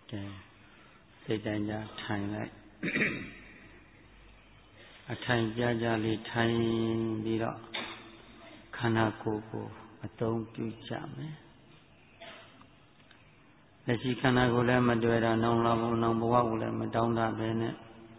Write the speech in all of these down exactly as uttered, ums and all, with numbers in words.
ကဲစိတ်တိုင်းကြထိုင်လိုက်အထိုင်ကြကြလေးထိုင်ပြီးတော့ခန္ဓာကိုယ်ကိုအသုံးပြုကြမယ်လက်ရှိခန္ဓာကိုယ်လည်းမတွေ့တာနောင်လာဘူးနောင်ဘဝကိုလည်းမတောင်းတပဲနဲ့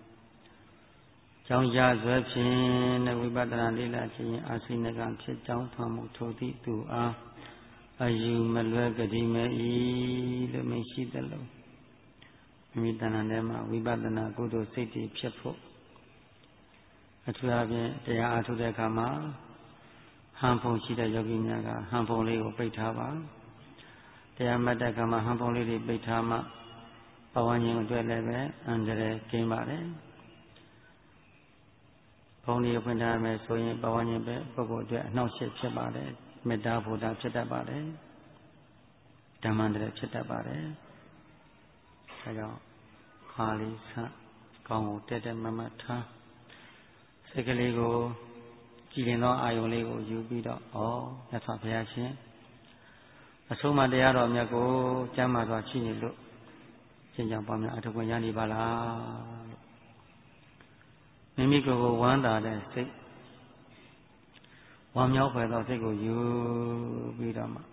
ကြောင်းကြဆွဲဖြင့်တဲ့ဝိပဿနာလေ့လာခြင်းအာစိနကဖြစ်ကြောင်းထွန်းမှုထိုသည့်သူအားအယူမလွဲကြည်မဲ့ဤလို့မရှိသလိုမိမိတဏ္ဍာထဲမှာဝိပဿနာကုသိုလ်စိတ်တွေဖြစ်ဖို့အထူးအဖြင့်တရားအားထုတ်တဲ့အခါမှာဟန်ဖုံရှိတဲ့ယောဂီများကဟန်ဖုံလေးကိုပိတ်ထားပါတရားမှတ်တဲ့အခါမှာဟန်ဖုံလေးတွေပိတ်ထားမှပဝန်းကျင်အတွက်လည်းပဲအန္တရာယ်ကင်းပါတယ်ဖုံလေးကိုဖွင့်ထားမယ်ဆိုရင်ပဝန်းကျင်ပဲပုဂ္ဂိုလ်အတွက်အနှောင့်အယှက်ဖြစ်ပါတယ်မေတ္တာဘုဒ္ဓဖြစ်တတ်ပါတယ်ဓမ္မန္တရဖြစ်တတ်ပါတယ်ဒါကြောင့်ခါလေးဆကောင်းကိုတက်တက်မမထားစိတ်ကလေးကိုကြည်လင်သောအာယုံလေးကိုယူပြီးတော့ဩမြတ်စွာဘုရားရှင်အဆုံးမတရားတော်မြတ်ကိုကျမ်းမာစွာရှိနေလို့ရှင်းကြောင်ပါများအထုပ်ခွင့်ရနေပါလားလို့မိမိကိုယ်ကိုဝမ်းသာတဲ့စိတ်ဝမ်းမြောက်ဖွယ်သောစိတ်ကိုယူပြီးတော့မှ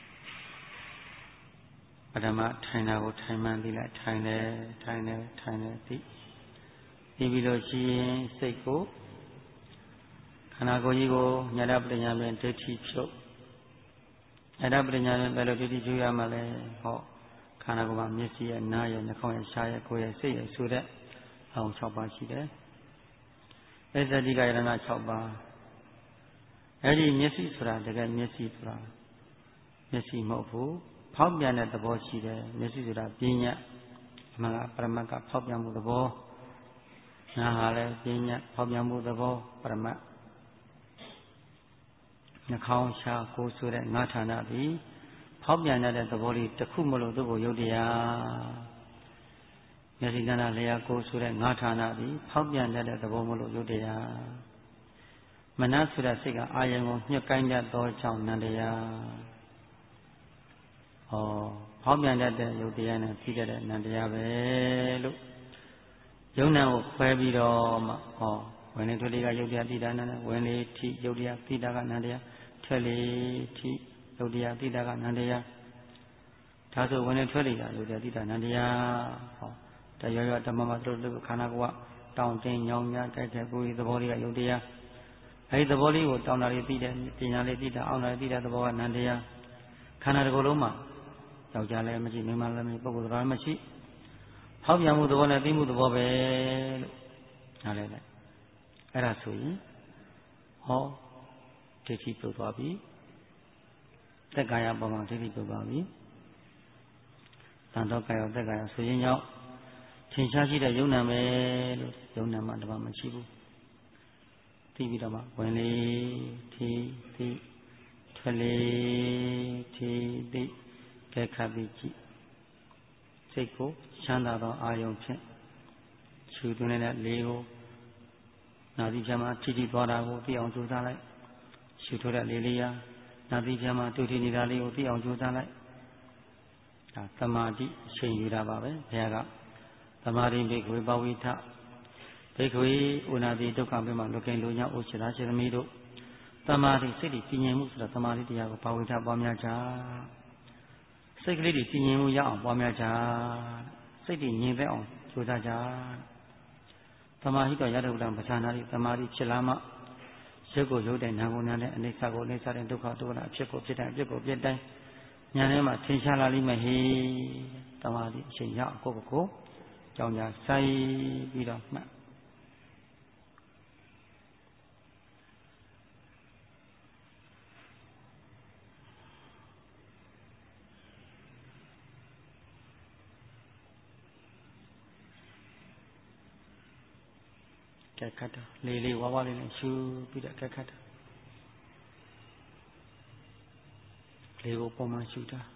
ပထမထိုင်တာကိုထိုင်မှန်းသိလိုက်ထိုင်တယ်ထိုင်တယ်ထိုင်တယ်သိပြီးပြီးလို့ရှိရင်စိတ်ကိုခန္ဓာကိုယ်ကြီးကိုညာတပဋိညာဉ်ဒိဋ္ဌိဖြုတ်ညာတပဋိညာဉ်ဘယ်လိုဒိဋ္ဌိဖြုတ်ရမှာလဲဟောခန္ဓာကိုယ်မှာမျက်စိရဲ့နားရဲ့နှာခေါင်းရဲ့ရှားရဲ့ကိုယ်ရဲ့စိတ်ရဲ့ဆိုတဲ့အောင်၆ပါးရှိတယ်အဲသတိကယရဏ၆ပါးအဲဒီမျက်စိဆိုတာတကယ်မျက်စိဆိုတာမျက်စိမဟုတ်ဘူးဖောက်ပြန်တဲ့သဘောရှိတယ်မျက်စိဆိုတာပညာအမှန်ကပရမတ်ကဖောက်ပြန်မှုသဘောနားဟာလည်းပညာဖောက်ပြန်မှုသဘောပရမတ်နှာခေါင်းရှားကိုယ်ဆိုတဲ့ငါးဌာနပြီးဖောက်ပြန်တဲ့သဘောလေးတစ်ခုမလို့သူ့ကိုယုတ်တရားမျက်စိကနာလျာကိုယ်ဆိုတဲ့ငါးဌာနပြီးဖောက်ပြန်တဲ့သဘောမလို့ယုတ်တရားမနဆိုတဲ့စိတ်ကအာယုံကိုညှက်ကိုင်းတတ်သောကြောင့်နန္တရားဟောဖောက်ပြန်တတ်တဲ့ယုတ်တရားနဲ့ပြီးတဲ့နန္တရားပဲလို့ယုံနာကိုခွဲပြီးတော့မှဟောဝင်လေထွက်လေကယုတ်တရားတိတာနန္ဒဝင်လေထိယုတ်တရားတိတာကနန္တရားထွက်လေထိယုတ်တရားတိတာကနန္တရားဒါဆိုဝင်လေထွက်လေကယုတ်တရားတိတာနန္တရားဟောတရောရောဓမ္မမတို့တို့ခန္ဓာကိုယ်ကတောင်းတင်းညောင်းညာတိုက်တဲ့ကိုယ်သဘောလေးကယုတ်တရားအဲဒီသဘောလေးကိုတောင်းတာလေးသိတဲ့ပညာလေးသိတာအောင်တာသိတဲ့သဘောကနန္တရားခန္ဓာတစ်ခုလုံးမှာယောက်ျားလည်းမရှိမိန်းမလည်းမရှိပုဂ္ဂိုလ်တော်လည်းမရှိဖောက်ပြန်မှုသဘောနဲ့သိမှုသဘောပဲလို့နားလည်လိုက်အဲ့ဒါဆိုရင်ဟောဒိဋ္ဌိပြုတ်သွားပြီသက်ကာယပေါ်မှာဒိဋ္ဌိပြုတ်သွားပြီသံတော်ကာယသက်ကာယဆိုရင်ကြောင့်ထင်ရှားရှိတဲ့ယုံနာပဲလို့ယုံနာမှတပါမရှိဘူးသိပြီးတော့မှဝင်လေထိသိထွက်လေထိသိကဲခတ်ပြီးကြည့်စိတ်ကိုချမ်းသာသောအာယုံဖြင့်ရှုသွင်းတဲ့လေကိုနာသီဖြာမှာထိထိသွားတာကိုသိအောင်ကြိုးစားလိုက်ရှုထိုးတဲ့လေလေးရာနာသီဖြာမှာတူထီနေတာလေးကိုသိအောင်ကြိုးစားလိုက်ဒါသမာဓိအချိန်ယူတာပါပဲဘုရားကသမာဓိဘိက္ခဝေပဝိထဘိက္ခဝေဥနာတိဒုက္ခပြမှာလူကိလူညဥစ္စေရာစေသမီးတို့သမာဓိစိတ်တည်ငြိမ်မှုဆိုတာသမာဓိတရားကိုပဝိထပွားများကြစိတ်ကလေးတွေတည်ငြိမ်မှုရအောင်ပွားများကြစိတ်တည်ငြိမ်သက်အောင်ကြိုးစားကြသမာဓိတော်ရတုဒ္ဒံပဋ္ဌာနာတိသမာဓိဖြစ်လာမှရုပ်ကိုရုပ်တဲ့နာမ်ကိုနာမ်နဲ့အနိစ္စကိုအနိစ္စတဲ့ဒုက္ခဒုက္ခအဖြစ်ကိုဖြစ်တဲ့အဖြစ်ကိုဖြစ်တိုင်းဉာဏ်ထဲမှာထင်ရှားလာလိမ့်မယ်ဟေသမာဓိအချိန်ရအောင်ကိုယ့်ကိုယ်ကိုကြောင်းကြစိုက်ပြီးတော့မှတ်ကဲခတ်တာလေးလေးဝါးဝါးလေးနဲ့ရှူပြီးတော့ကဲခတ်တာလေးကိုပုံမှန်ရှူတာ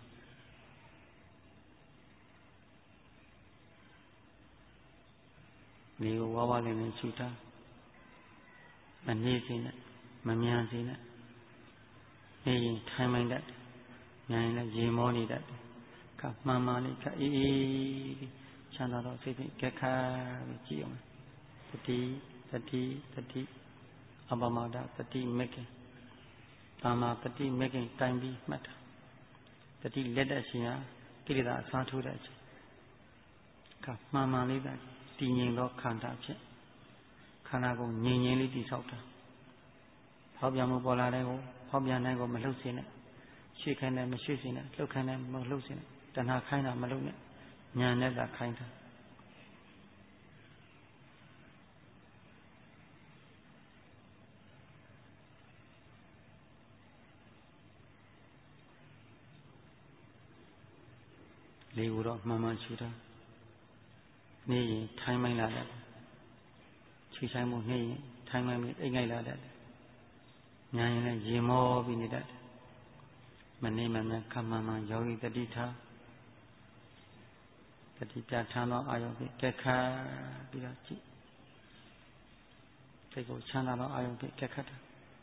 လေးကိုဝါးဝါးလေးနဲ့ရှူတာမနှေးစေနဲ့မမြန်စေနဲ့နေရင်ထိုင်မှန်တတ်တယ်မြန်ရင်လည်းရေမောနေတတ်တယ်ခခါမှန်မှန်လေးခါအေးအေးချမ်းသာတော့စိတ်ဖြင့်ကဲခါပြီးကြည့်အောင်တတိတတိတတိအပမဒတတိမေခင်တာမာတတိမေခင်တိုင်ပြီးမှတ်တာတတိလက်တဲ့အချိန်ဟာကိလေသာအစားထိုးတဲ့အချိန်ခါမှန်မှန်လေးသာတည်ငြိမ်သောခန္ဓာဖြင့်ခန္ဓာကိုငြိမ်ငြိမ်လေးတည်ဆောက်တာဖောက်ပြန်မှုပေါ်လာတဲ့ကိုဖောက်ပြန်နိုင်ကိုမလှုပ်စေနဲ့ရွှေ့ခိုင်းတယ်မရွှေ့စေနဲ့လှုပ်ခိုင်းတယ်မလှုပ်စေနဲ့တဏှာခိုင်းတာမလုပ်နဲ့ညာနဲ့သာခိုင်းတာလေကိုတော့မှန်မှန်ရှူတာနေရင်ထိုင်းမိုင်းလာတယ်ခြေဆိုင်မှုနေရင်ထိုင်းမိုင်းပြီးအိတ်ငိုက်လာတယ်ညာရင်လည်းရေမောပြီးနေတတ်တယ်မနေမှန်ခမှန်မှန်ယောဂီတတိထားတတိပြထမ်းသောအာယုံဖြင့်ကဲခတ်ပြီးတော့ကြည့်စိတ်ကိုချမ်းသာသောအာယုံဖြင့်ကဲခတ်တာ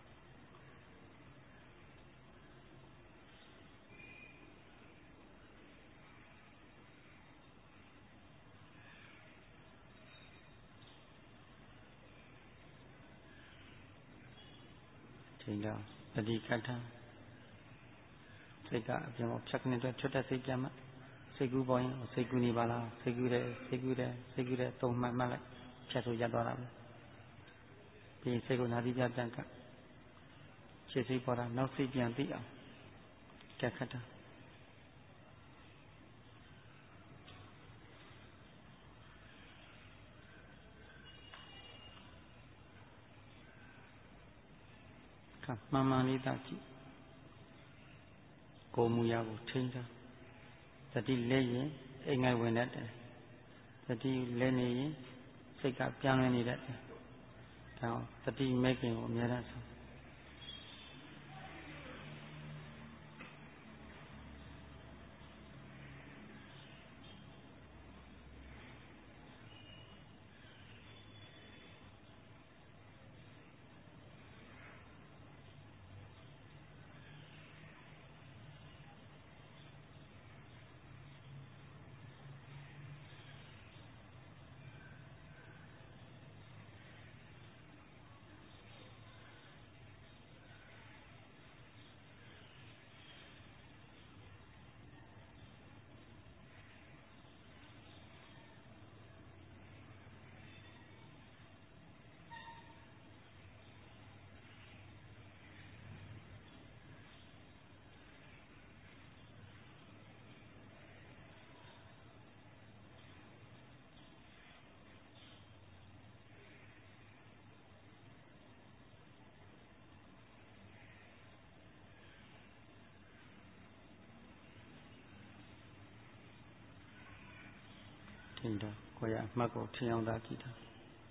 ချိန်တော့တတိကထစိတ်ကအပြင်ကိုဖြတ်ခနဲ့အတွက်ထွက်တဲ့စိတ်ကြမ်းမှစိတ်ကူးပေါ်ရင်စိတ်ကူးနေပါလားစိတ်ကူးတယ်စိတ်ကူးတယ်စိတ်ကူးတယ်သုံးမှတ်မှတ်လိုက်ဖြတ်ဆိုရသွားတာပဲပြီးစိတ်ကိုနာတိပြပြန်ကခြေစိတ်ပေါ်တာနောက်စိတ်ပြန်သိအောင်ကြက်ခတ်တာမှန်မှန်လေးသာကြည့်ကိုယ်မူရာကိုထိန်းတာတတိလဲရင်အိမ်ငိုက်ဝင်တတ်တယ်တတိလဲနေရင်စိတ်ကပြန်လည်နေတတ်တယ်ဒါတတိမဲ့ခင်ကိုအများအားဆုံးထင်တော့ကိုယ်ရအမှတ်ကိုထင်အောင်သာကြည့်တာ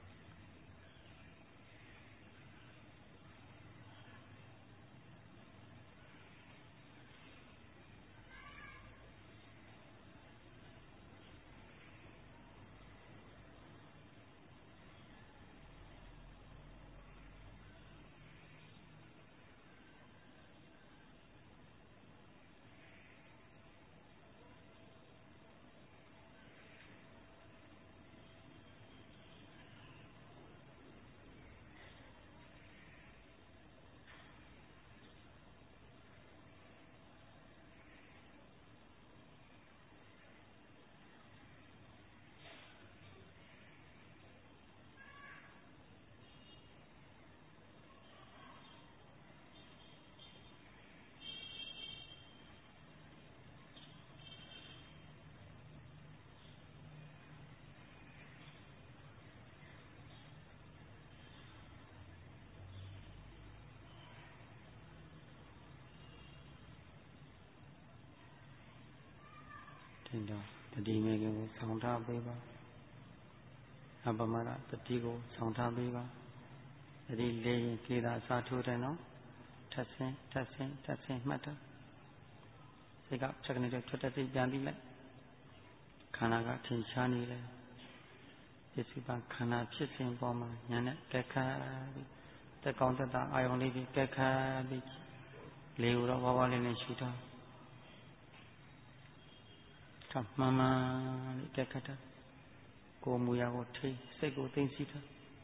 ထင်တော့တတိမေခင်ကိုဆောင်ထားပေးပါအပမဒတတိကိုဆောင်ထားပေးပါတတိလေးရင်ကိလေသာအစားထိုးတယ်နော်ထပ်ဆင်းထပ်ဆင်းထပ်ဆင်းမှတ်တာစိတ်ကဖြတ်ကနေတော့ထွက်တဲ့စိတ်ပြန်ပြီးလိုက်ခန္ဓာကထင်ရှားနေတယ်ပစ္စည်းပါခန္ဓာဖြစ်စဉ်ပေါ်မှာညာနဲ့ကဲခါပြီးတက်ကောင်းတက်တာအာယုံလေးပြီးကဲခါပြီးလေကိုတော့ဝါးဝါးလေးနဲ့ရှူထားဒါမှန်မှန်လေးကဲခတ်တာကိုယ်မူရာကိုထိစိတ်ကိုသိသိထား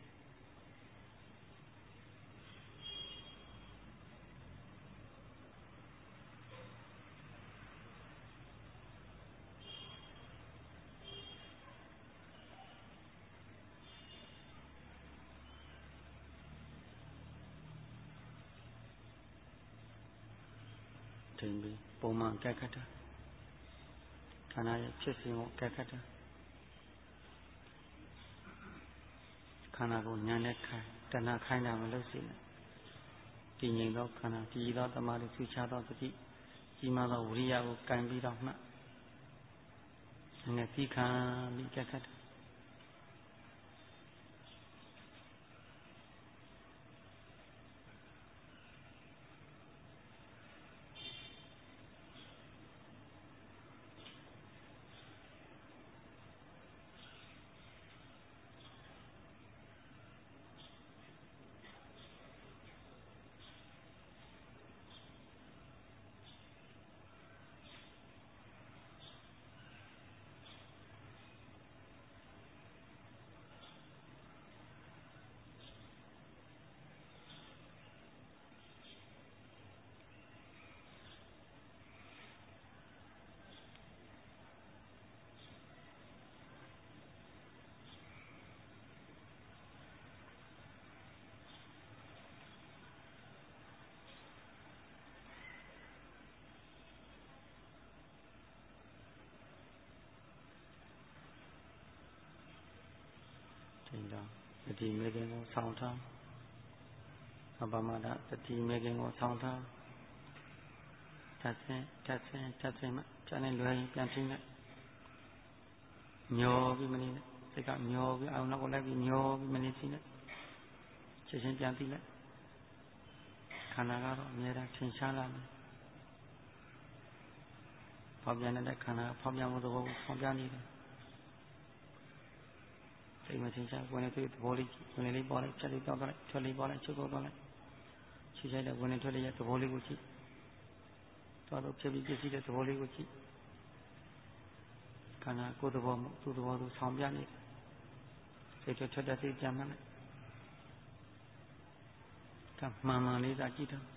ပြီးပုံမှန်ကဲခတ်တာခန္ဓာရဲ့ဖြစ်စဉ်ကိုကဲခတ်တာခန္ဓာကိုညာနဲ့ခိုင်းတဏှာခိုင်းတာမလုပ်စေနဲ့တည်ငြိမ်သောခန္ဓာတည်သောတမာတိဆူချသောသတိကြီးမားသောဝိရိယကိုကံပြီးတော့မှနဲ့ပြီးခံပြီးကဲခတ်တာတတိမေခင်ကိုဆောင်းထားအပမဒတတိမေခင်ကိုဆောင်းထားတတ်ဆင်းတတ်ဆင်းတတ်ဆင်းမှကျန်တဲ့လွယ်ရင်ပြန်ထိလိုက်မျောပြီးမနေနဲ့စိတ်ကမျောပြီးအောင်နောက်ကိုလိုက်ပြီးမျောပြီးမနေစီနဲ့ချက်ချင်းပြန်ပြီးလိုက်ခန္ဓာကတော့အများအားထင်ရှားလာမယ်ဖောက်ပြန်တဲ့ခန္ဓာဖောက်ပြန်မှုသဘောကိုဖောက်ပြန်နေတယ်စိတ်မချင်းချဝင်နေတွေ့သဘောလေးဝင်နေလေးပေါ်လိုက်ချက်လေးတောက်လိုက်ထွက်လေးပေါ်လိုက်ချုပ်ပေါ်လိုက်ချီချိုက်တဲ့ဝင်နေထွက်လေးရဲ့သဘောလေးကိုကြည့်တော်တော့ဖြစ်ပြီးပြည့်စည်တဲ့သဘောလေးကိုကြည့်ခန္ဓာကိုယ်သဘောမှုသူ့သဘောသူဆောင်ပြနေတယ်စိတ်ထွက်တဲ့စိတ်ကြမ်းမှန်းလိုက်ဒါမှန်မှန်လေးသာကြည့်တော့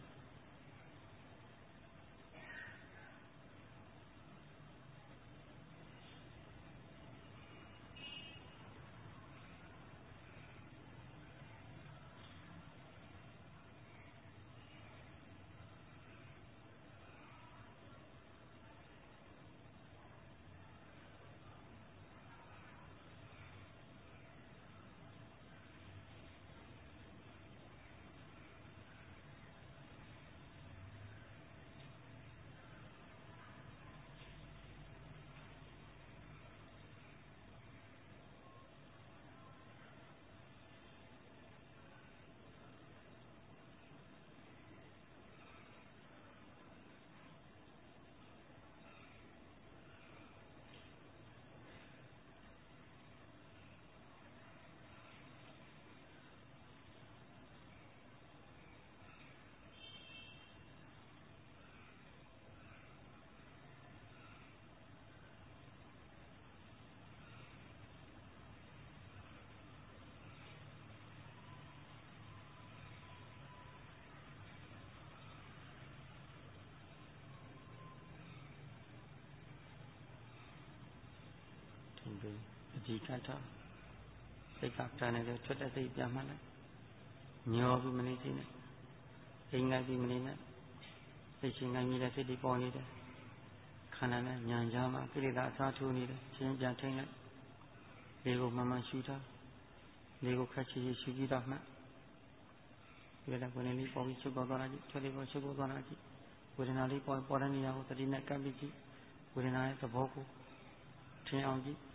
အဒီကထစိတ်ကတန်းနေတဲ့ထွက်တဲ့စိတ်ပြန်မှလိုက်မျောပြီးမနေသေးနဲ့အိမ်ငိုက်ပြီးမနေနဲ့စိတ်ရှင်ငိုင်းနေတဲ့စိတ်တွေပေါ်နေတယ်ခန္ဓာနဲ့ညာကြားမှာကိလေသာအစားထိုးနေတယ်ချင်းပြန်ထိန်လိုက်လေကိုမှန်မှန်ရှူထားလေကိုခက်ချီချီရှူကြည့်တော့မှဒီကဝင်လေးပေါ်ပြီးချုပ်ပေါ်သွားတာကြည့်ထွက်လေးပေါ်ချုပ်ပေါ်သွားတာကြည့်ဝေဒနာလေးပေါ်ပေါ်တဲ့နေရာကိုတတိနဲ့ကပ်ပြီးကြည့်ဝေဒနာရဲ့သဘောကိုထင်အောင်ကြည့်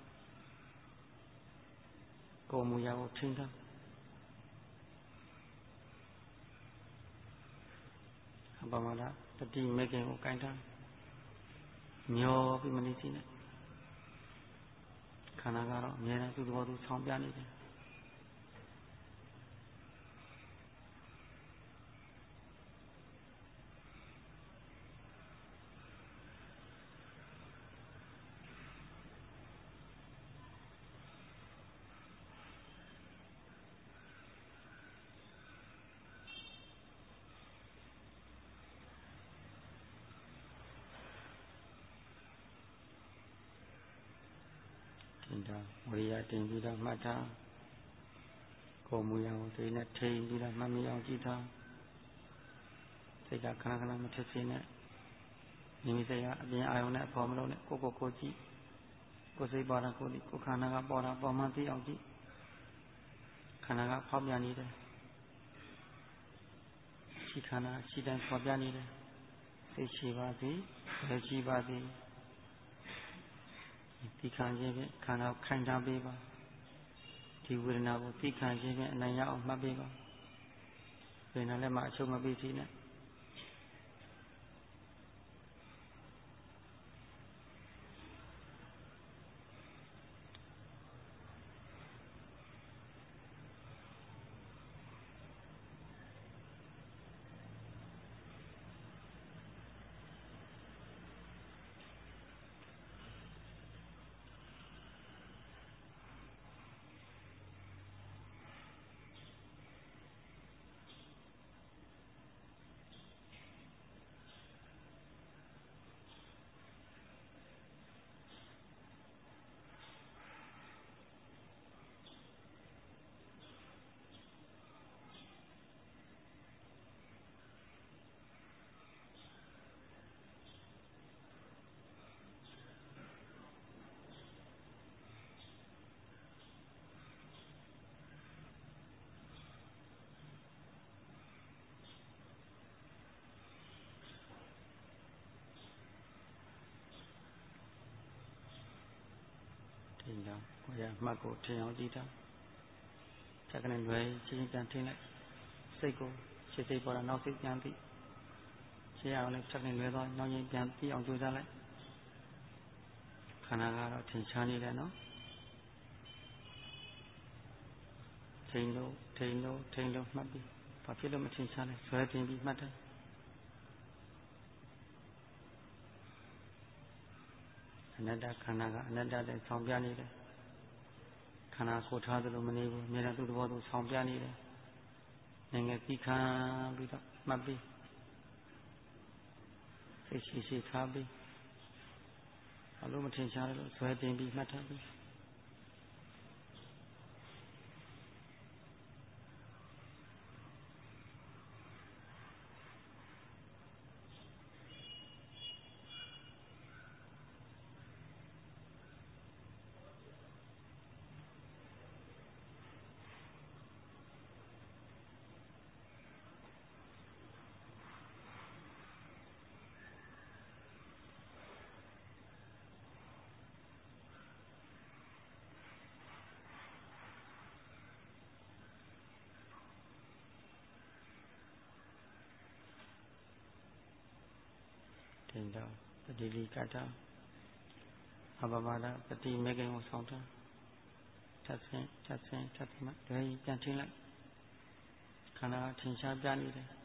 ကိုယ်မူရာကိုထင်ထားအပမဒတတိမေခင်ကိုကိုင်ထားမျောပြီးမနေစီနဲ့ခန္ဓာကတော့အများနဲ့သူ့သဘောသူဆောင်ပြနေတယ်ဒါဝိရိယတင်ပြီးတော့မှတ်ထားကိုယ်မူရအောင်သိနဲ့ထိန်ပြီးတော့မှတ်မိအောင်ကြည့်ထားစိတ်ကခဏခဏမထစ်စင်းနဲ့မိမိစိတ်ကအပြင်အာယုံနဲ့အပေါ်မလုံးနဲ့ကိုကိုကိုကြည့်ကိုယ်စိတ်ပေါ်တာကိုဒီကိုယ်ခန္ဓာကပေါ်တာပေါ်မှသိအောင်ကြည့်ခန္ဓာကဖောက်ပြန်နေတယ်ရှိခန္ဓာရှိတိုင်းဖော်ပြနေတယ်စိတ်ရှိပါစေဘယ်ရှိပါစေဒီခံခြင်းဖြင့်ခန္ဓာခိုင်ထားပေးပါဒီဝေဒနာကိုသိခံခြင်းဖြင့်အနိုင်ရအောင်မှတ်ပေးပါဝေဒနာလည်းမှအချုပ်မပေးသေးနဲ့ဒီတော့ကိုရမှတ်ကိုထင်အောင်ကြည့်တာချက်ကနေလွယ်ချင်းချင်းပြန်ထင်လိုက်စိတ်ကိုရှေ့စိတ်ပေါ်တာနောက်စိတ်ပြန်ပြီးရှေ့အောင်လည်းချက်ကနေလွယ်သွားနောက်ရင်ပြန်ပြီးအောင်ကြိုးစားလိုက်ခန္ဓာကတော့ထင်ရှားနေတယ်နော်ထိန်လို့ထိန်လို့ထိန်လို့မှတ်ပြီးဘာဖြစ်လို့မထင်ရှားလဲဆွဲတင်ပြီးမှတ်တယ်အနတ္တခန္ဓာကအနတ္တတဲ့ဆောင်ပြနေတယ်ခန္ဓာကိုထားသလိုမနေဘူးအများနဲ့သူ့သဘောသူဆောင်ပြနေတယ်ငယ်ငယ်ပြီးခံပြီးတော့မှတ်ပြီးစိတ်ရှိရှိထားပြီးဘာလို့မထင်ရှားလဲလို့ဆွဲတင်ပြီးမှတ်ထားပြီးတင်တော့ပတိလိကတာအဘဘာဒပတိမေခင်ကိုဆောင်တာထပ်ဆင်းထပ်ဆင်းထပ်ဆင်းမှလွယ်ပြန်ထင်းလိုက်ခန္ဓာထင်ရှားပြနေတယ်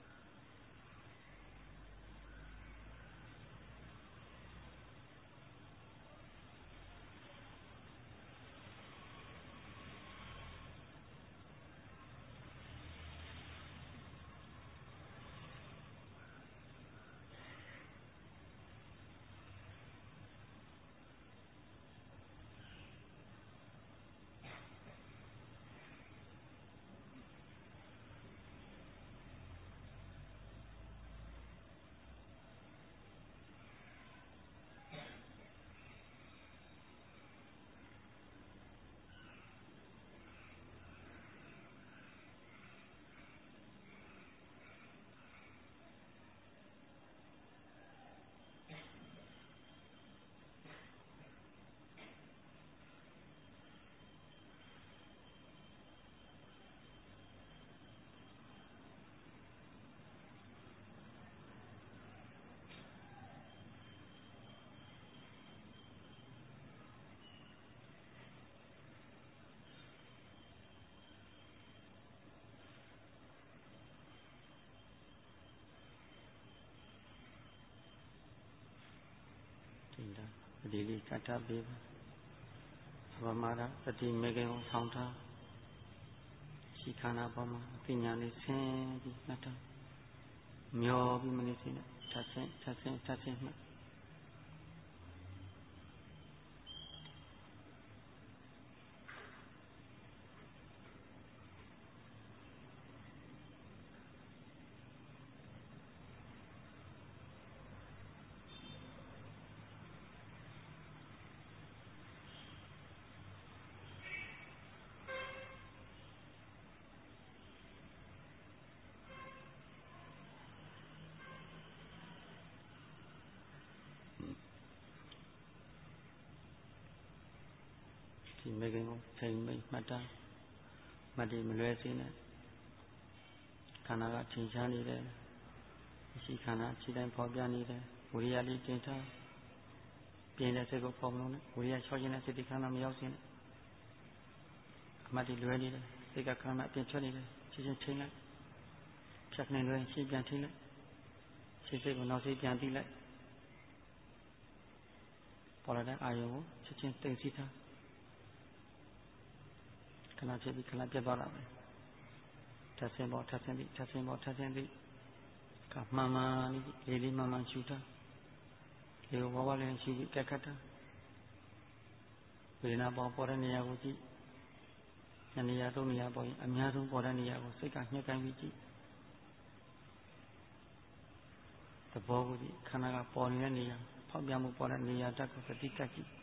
ပတိလိကတာပေးပါအဘမာဒပတိမေခင်ကိုဆောင်ထားရှိခန္ဓာပေါ်မှာအသိဉာဏ်လေးဆင်းပြီးမှတ်ထားမျောပြီးမနေစေနဲ့ထပ်ဆင်းထပ်ဆင်းထပ်ဆင်းမှတ်ဒီမိခင်ကိုချိန်မိတ်မှတ်တာမတည်မလွဲစေနဲ့ခန္ဓာကထင်ရှားနေတယ်ရှိခန္ဓာရှိတိုင်းပေါ်ပြနေတယ်ဝိရိယလေးကျင့်ထားပြင်းတဲ့စိတ်ကိုပေါ်မလို့နဲ့ဝိရိယချောခြင်းနဲ့စိတ်ဒီခန္ဓာမရောက်စေနဲ့အမှတ်တည်လွဲနေတယ်စိတ်ကခန္ဓာအပြင်ထွက်နေတယ်ချင်းချင်းချိန်လိုက်ဖြတ်နေလွဲရှင်းပြန်ထိလိုက်ရှင်းစိတ်ကိုနောက်စိတ်ပြန်တိလိုက်ပေါ်လာတဲ့အာယုံကိုချက်ချင်းသိသိထားခဏဖြစ်ပြီးခဏပြတ်သွားတာပဲထပ်ဆင်းပေါ်ထပ်ဆင်းပြီးထပ်ဆင်းပေါ်ထပ်ဆင်းပြီးကမှန်မှန်လေးလေးမှန်မှန်ရှူထားလေဝဝလေးရှူပြီးကက်ခတ်ထားဝေဒနာပေါ်ပေါ်တဲ့နေရာကိုကြည့်နေရာသုံးနေရာပေါ်ရင်အများဆုံးပေါ်တဲ့နေရာကိုစိတ်ကညှက်ကိုင်းပြီးကြည့်သဘောကိုကြည့်ခန္ဓာကပေါ်နေတဲ့နေရာဖောက်ပြန်မှုပေါ်တဲ့နေရာတက်ကိုသတိတက်ကြည့်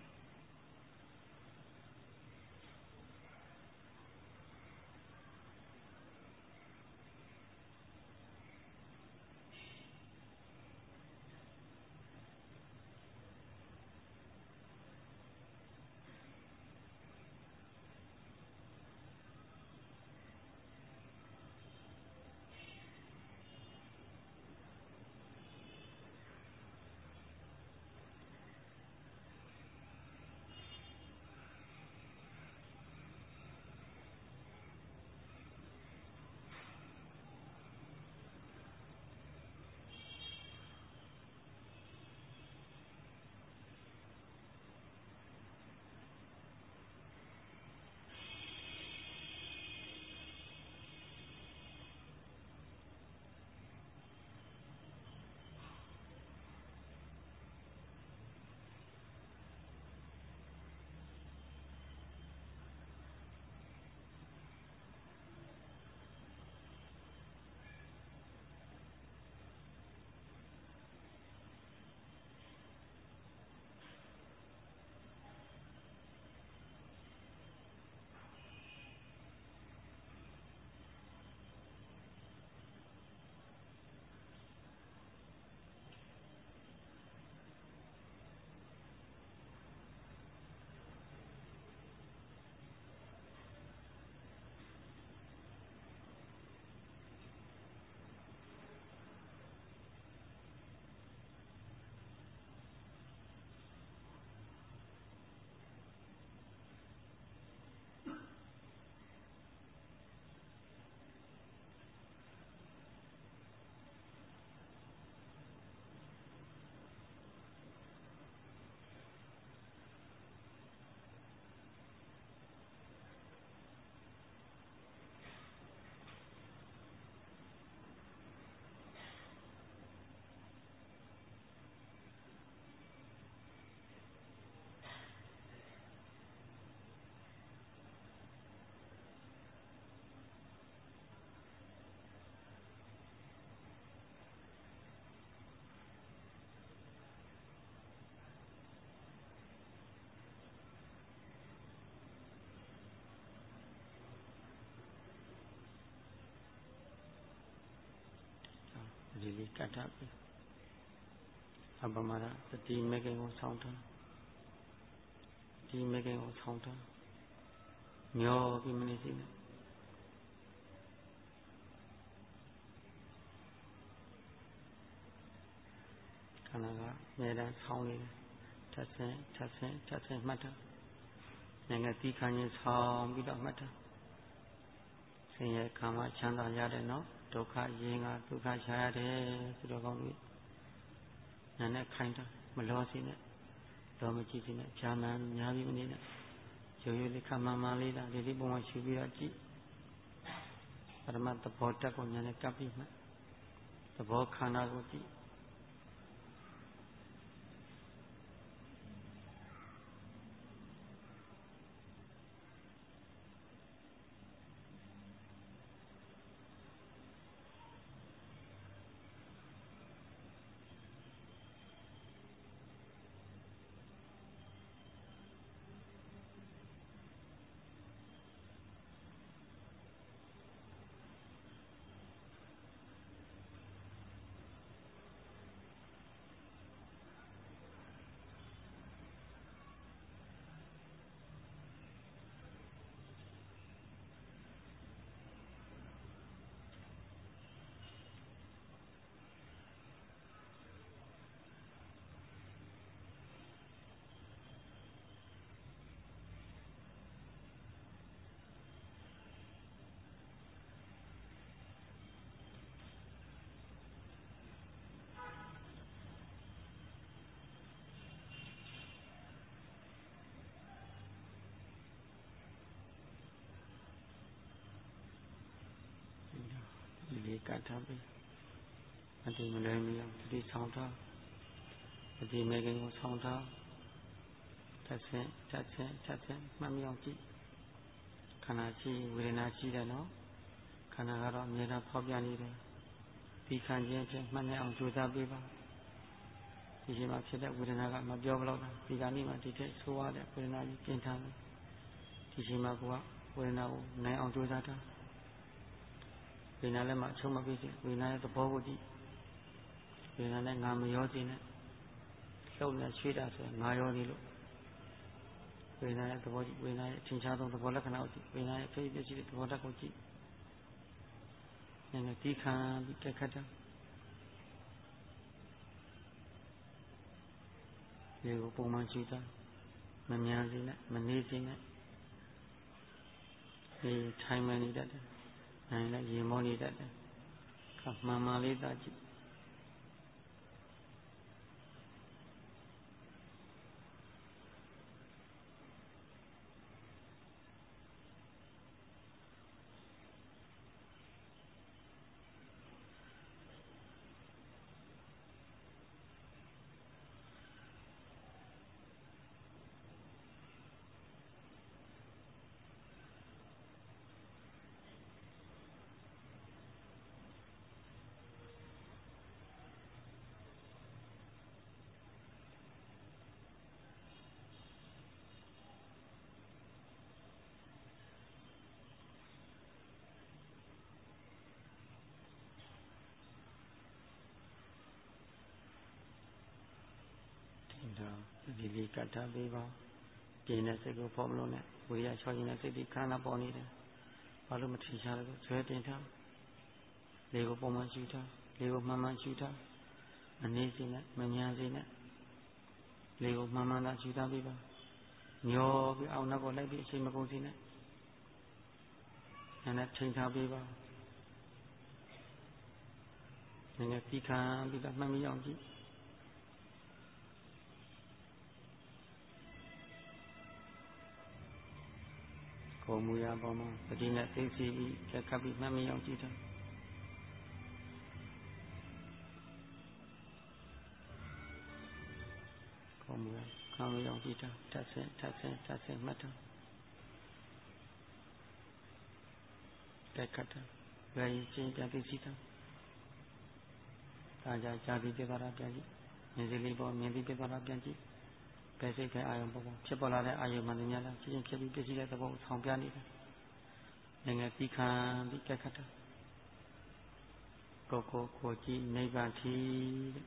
ဒီလေးကတ်ထားပြီအပမရသတိမေခင်ကိုဆောင်းထားဒီမေခင်ကိုဆောင်းထားမျောပြီးမနေစေနဲ့ခန္ဓာကအများတန်းဆောင်းနေတယ်ထပ်ဆင်းထပ်ဆင်းထပ်ဆင်းမှတ်ထားဉာဏ်ကတိခဏ်ကြီးဆောင်းပြီးတော့မှတ်ထားဆင်းရဲခံမှချမ်းသာရတယ်နော်ဒုက္ခရင်ကဒုက္ခရှားရတယ်ဆိုတော့ကောင်းပြီနာနဲ့ခိုင်းတာမလောစီနဲ့တော့မကြည့်စီနဲ့ဈာနာများပြီးမနေနဲ့ရိုးရိုးလေးခမှန်မှန်လေးလားဒီလေးပုံမှန်ရှုပြီးတော့ကြည့်ပရမတ်သဘောတက်ကိုညာနဲ့ကပ်ပြီးမှသဘောခန္ဓာကိုကြည့်လေးကတ်ထားပြီအတိမလွယ်မီအောင်ဒီဆောင်ထားအတိမေခင်ကိုဆောင်ထားတက်ဆင်းတက်ဆင်းတက်ဆင်းမှတ်မိအောင်ကြည့်ခန္ဓာရှိဝေဒနာရှိတယ်နော်ခန္ဓာကတော့အမြဲတမ်းဖောက်ပြန်နေတယ်ဒီခံခြင်းဖြင့်မှတ်နေအောင်ကြိုးစားပေးပါဒီချိန်မှာဖြစ်တဲ့ဝေဒနာကမပြောဘလို့တာဒီကနေ့မှဒီထက်ဆိုးရတဲ့ဝေဒနာကြီးပြင်ထားတယ်ဒီချိန်မှာကိုကဝေဒနာကိုနိုင်အောင်ကြိုးစားတာဝေဒနာလည်းမှအချုပ်မပေးစေဝေဒနာရဲ့သဘောကိုကြည့်ဝေဒနာနဲ့ငါမရောစေနဲ့လှုပ်နေရွှေ့တာဆိုရင်ငါရောနေလို့ဝေဒနာရဲ့သဘောကြည့်ဝေဒနာရဲ့အထင်ရှားဆုံးသဘောလက္ခဏာကိုကြည့်ဝေဒနာရဲ့ဖြစ်ဖြစ်ရှိတဲ့သဘောဓာတ်ကိုကြည့်နည်းနည်းဒီခံပြီးတက်ခတ်တာဒီကိုပုံမှန်ကြည့်တာမများစေနဲ့မနေစေနဲ့ဒီထိုင်မှနေတတ်တယ်နိုင်လည်းရေမောနေတတ်တယ်ကမှန်မှန်လေးသာကြည့်ဒီလေးကတ်ထားပေးပါပြင်းတဲ့စိတ်ကိုဖော်မလို့နဲ့ဝိရိယချောခြင်းတဲ့စိတ်ဒီခန္ဓာပေါ်နေတယ်ဘာလို့မထင်ရှားလဲဇွဲတင်ထားလေးကိုပုံမှန်ရှုထားလေးကိုမှန်မှန်ရှုထားမနေစေနဲ့မညာစေနဲ့လေးကိုမှန်မှန်သာရှုထားပေးပါညောပြီးအောင်နောက်ကိုလိုက်ပြီးအချိန်မကုန်စေနဲ့နည်းနည်းချိန်ထားပေးပါနည်းနည်းပြီးခံပြီးတော့မှတ်မိအောင်ကြည့်ကိုယ်မူရပေါ်မှာပတိနဲ့သိသိပြီးကြက်ခတ်ပြီးမှတ်မိအောင်ကြည့်တယ်ကိုယ်မူရခံမိအောင်ကြည့်တယ်ထပ်ဆင်းထပ်ဆင်းထပ်ဆင်းမှတ်တယ်ကြက်ခတ်တယ်ဝယ်ရင်ချင်းပြန်သိသိတယ်ဒါကြကြာပြီးပြသွားတာပြန်ကြည့်မြင်စိလေးပေါ်မြင်ပြီးပြသွားတာပြန်ကြည့်ပဲစိတ်ခဲအာယုံပေါ်ဖြစ်ပေါ်လာတဲ့အာယုံမှန်တယ်များလားချင်းချင်းဖြစ်ပြီးပြည့်စည်တဲ့သဘောကိုဆောင်ပြနေတယ်ငယ်ငယ်ပြီးခံပြီးကြက်ခတ်တာကိုကိုကိုကြည့်နိဗ္ဗာန်ထီတဲ့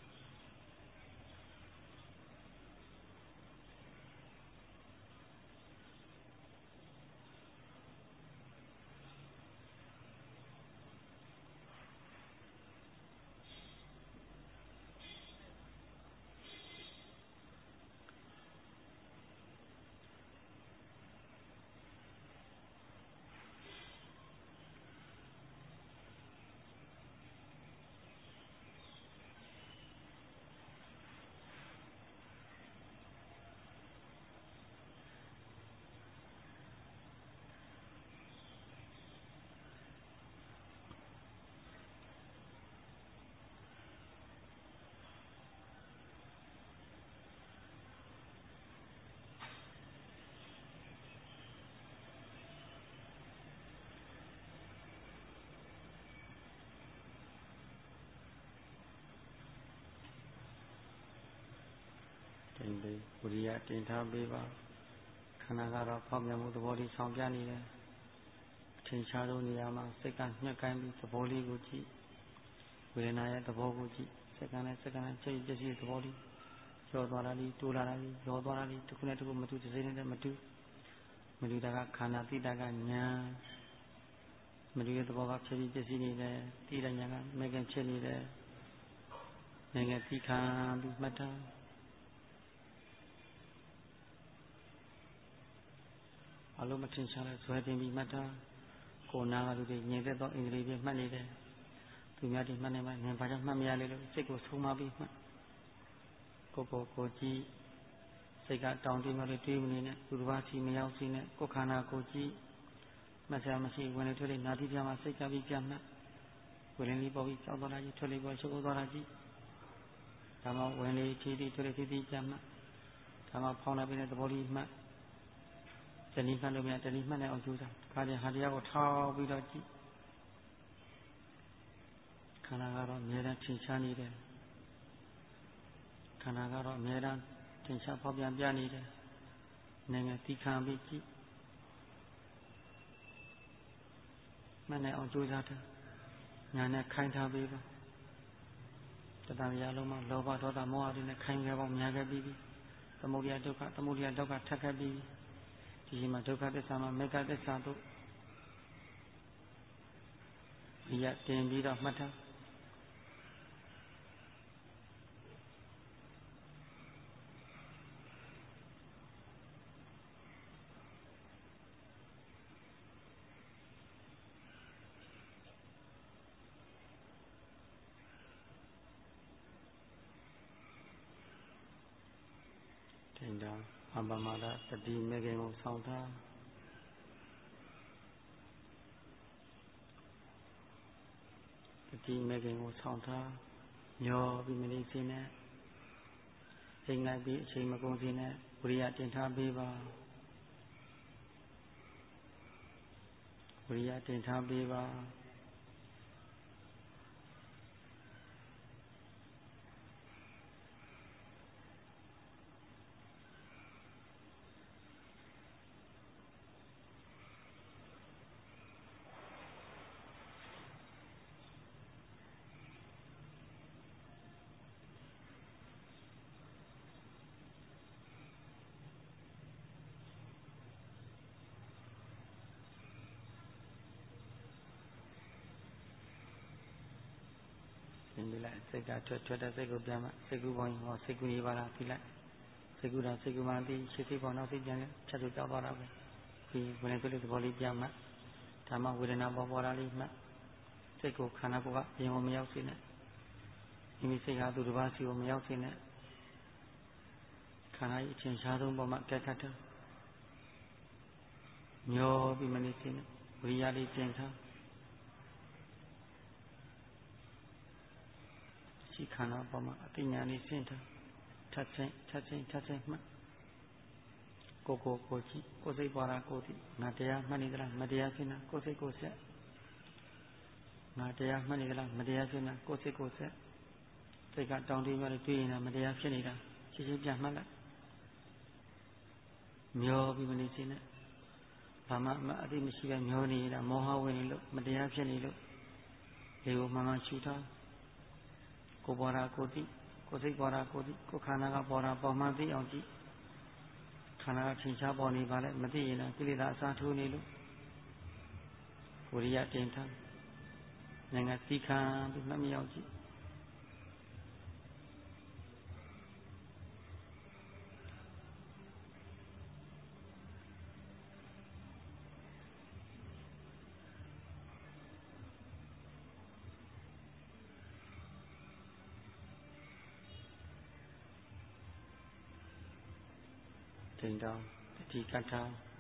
တင်ပေးဝိရိယတင်ထားပေးပါခန္ဓာကတော့ဖောက်ပြန်မှုသဘောလေးဆောင်ပြနေတယ်အထင်ရှားဆုံးနေရာမှာစိတ်ကညှက်ကိုင်းပြီးသဘောလေးကိုကြည့်ဝေဒနာရဲ့သဘောကိုကြည့်စိတ်ကနဲ့စိတ်ကနဲ့ချိန်ပစ္စည်းသဘောလေးကျော်သွားတာလေးတိုးလာတာလေးရောသွားတာလေးတစ်ခုနဲ့တစ်ခုမတူတစ်စိမ့်နဲ့မတူမတူတာကခန္ဓာသိတာကညာမတူတဲ့သဘောကဖြစ်ပြီးပစ္စည်းနေတယ်သိတဲ့ညာကမေခင်ဖြစ်နေတယ်ငယ်ငယ်သိခံပြီးမှတ်ထားအလုံးမထင်ရှားလဲဇွဲတင်ပြီးမှတ်ထားကိုနာကလူတွေညင်သက်သောအင်္ဂလိပ်ပြမှတ်နေတယ်သူများတွေမှတ်နေမှငင်ဘာကြောင့်မှတ်မရလဲလို့စိတ်ကိုဆုံးမပြီးမှတ်ကိုကိုကိုကြည့်စိတ်ကတောင်းတမျိုးလေးတွေးမနေနဲ့သူတစ်ပါးစီမရောက်စီနဲ့ကိုခန္ဓာကိုကြည့်မဆရာမရှိဝင်လေထွက်လေနာတိပြမှာစိတ်ကပြီးပြန်မှတ်ဝေလင်းလေးပေါ်ပြီးကြောက်သွားတာကြီးထွက်လေးပေါ်ရှုပ်သွားတာကြီးဒါမှဝင်လေးထီးထီးထွက်လေးထီးထီးကြမ်းမှဒါမှဖောင်းလိုက်ပြီးတဲ့သဘောလေးမှတ်တဏှိမှတ်လို့မြတ်တဏှိမှတ်နဲ့အောင်ကြိုးစားခါကျဟာတရားကိုထောက်ပြီးတော့ကြည့်ခန္ဓာကတော့အမြဲတမ်းထင်ရှားနေတယ်ခန္ဓာကတော့အမြဲတမ်းထင်ရှားဖောက်ပြန်ပြနေတယ်နိုင်ငံတိခံပြီးကြည့်မှတ်နဲ့အောင်ကြိုးစားတယ်ညာနဲ့ခိုင်းထားပေးပါတတန်ရာလုံးမှာလောဘဒေါသမောဟတွေနဲ့ခိုင်းခဲ့ပေါင်းများခဲ့ပြီးသမုဒယဒုက္ခသမုဒယဒုက္ခထပ်ခဲ့ပြီးဒီမှာဒုက္ခသစ္စာမှာမေဃသစ္စာတို့ဒီရတင်ပြီးတော့မှတ်ထားတင်တာအပမဒတတိမေခင်ကိုဆောင်းထားတတိမေခင်ကိုဆောင်းထားညောပြီးမလေးစင်းနဲ့ချိန်လိုက်ပြီးအချိန်မကုန်စင်းနဲ့ဝိရိယတင်ထားပေးပါဝိရိယတင်ထားပေးပါဒီလိုက်စိတ်ကထွက်ထွက်တဲ့စိတ်ကိုပြန်မှစိတ်ကူးပေါင်းဟောစိတ်ကူးရေးပါလားဒီလိုက်စိတ်ကူးတာစိတ်ကူးမှသိရှိစိတ်ပေါ်နောက်စိတ်ပြန်ချက်လို့ကြောက်သွားတာပဲဒီဝင်နေလို့သဘောလေးပြန်မှဓမ္မဝေဒနာပေါ်ပေါ်လာလေးမှစိတ်ကိုခန္ဓာကိုယ်ကပြင်ကိုမရောက်စေနဲ့မိမိစိတ်ဟာသူတစ်ပါးစီကိုမရောက်စေနဲ့ခန္ဓာရဲ့အချင်းရှားဆုံးပေါ်မှာကဲခတ်တယ်ညောပြီးမနေစေနဲ့ဝိရိယလေးကျင့်ထားရှိခန္ဓာပေါ်မှာအသိဉာဏ်လေးရှင်းထားထပ်ချင်းထပ်ချင်းထပ်ချင်းမှကိုကိုကိုကြည့်ကိုစိတ်ပေါ်တာကိုသိငါတရားမှတ်နေသလားမတရားဖြစ်နေကိုစိတ်ကိုဆက်ငါတရားမှတ်နေသလားမတရားဖြစ်နေကိုစိတ်ကိုဆက်စိတ်ကတောင်းတရတွေ့ရင်မတရားဖြစ်နေတာရှင်းရှင်းပြန်မှတ်လိုက်မျောပြီးမနေစေနဲ့ဘာမှအသိမရှိပဲမျောနေတာမောဟဝင်နေလို့မတရားဖြစ်နေလို့ဒီကိုမှန်မှန်ရှုထားကိုပေါ်တာကိုသိကိုစိတ်ပေါ်တာကိုသိကိုခန္ဓာကပေါ်တာပေါ်မှသိအောင်ကြည့်ခန္ဓာကထင်ရှားပေါ်နေပါလေမသိရင်ကိလေသာအစားထိုးနေလို့ဝိရိယတင်ထားနိုင်ငံသိခံပြီးမှတ်မြောက်ကြည့်တင်တောင်းတတိကထာ